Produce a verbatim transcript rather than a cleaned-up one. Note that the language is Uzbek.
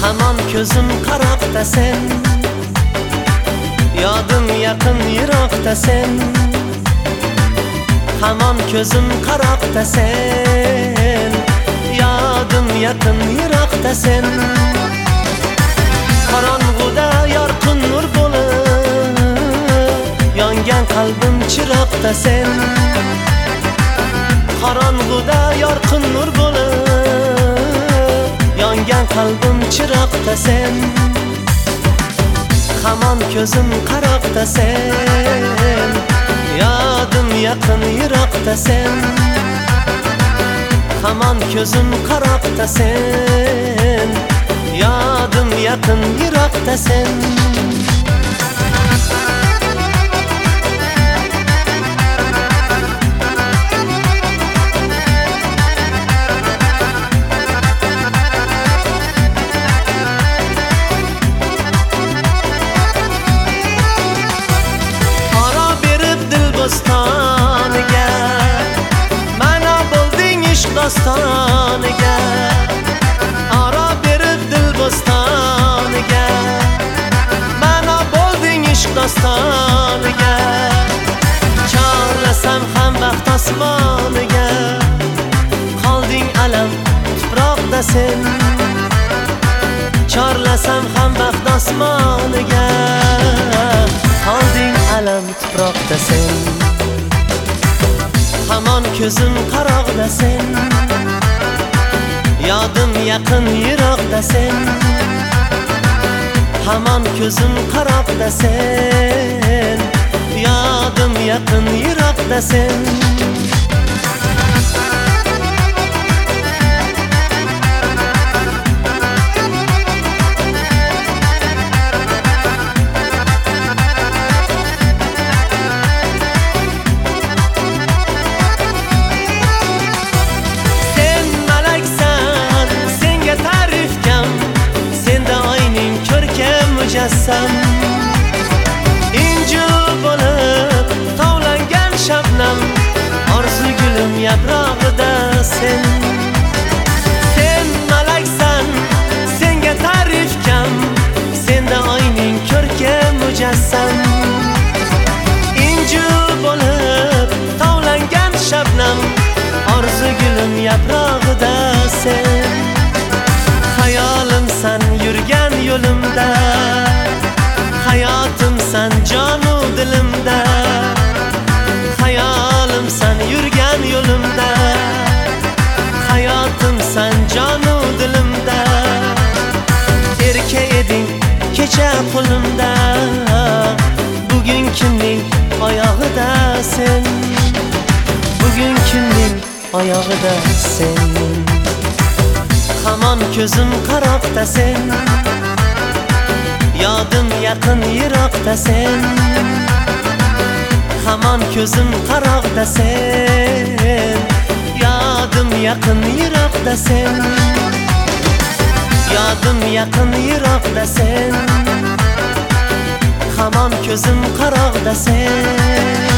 Hamon ko'zim qaroqda sen, yodim yaqin yiroqda sen. Hamon ko'zim qaroqda sen, yodim yaqin yiroqda sen. Qorong'uda yorqin nur bo'lib, yongan qalbim chiroqda sen. Qorong'uda yorqin nur bo'lib, yongan qalbim chiroqda sen. Hamon ko'zim qaroqda sen, yodim yaqin yiroqda sen. Hamon ko'zim qaroqda sen, yodim yaqin yiroqda sen. Mana bo'lding ishq dostoniga, aro berib dil bo'stoniga. Mana bo'lding ishq dostoniga, chorlasam ham baxt osmoniga. Qolding alam tuproqda sen, chorlasam ham baxt osmoniga. Qolding alam tuproqda sen. Hamon ko'zim qaroqda sen, yodim yaqin yiroqda sen. Hamon ko'zim qaroqda sen, yodim yaqin yiroqda sen. Mujassam inju bo'lib tovlangan shabnam, orzu gulim yaprog'ida sen. Sen malaksan, senga ta'rif kam, senda oyning ko'rkam mujassam. Inju bo'lib tovlangan shabnam, orzu gulim yaprog'ida sen. Hayolimsan yurgan yo'limda, hayotimsan jonu dilimda. Hayolimsan yurgan yo'limda, hayotimsan jonu dilimda. Erka eding kecha qo'limda, bugun kimning oyog'ida sen. Bugun kimning oyog'ida sen. Hamon ko'zim qaroqda sen, yodim yaqin yiroqda sen. Hamon ko'zim qaroqda sen, yodim yaqin yiroqda sen. Yodim yaqin yiroqda sen, hamon ko'zim qaroqda sen.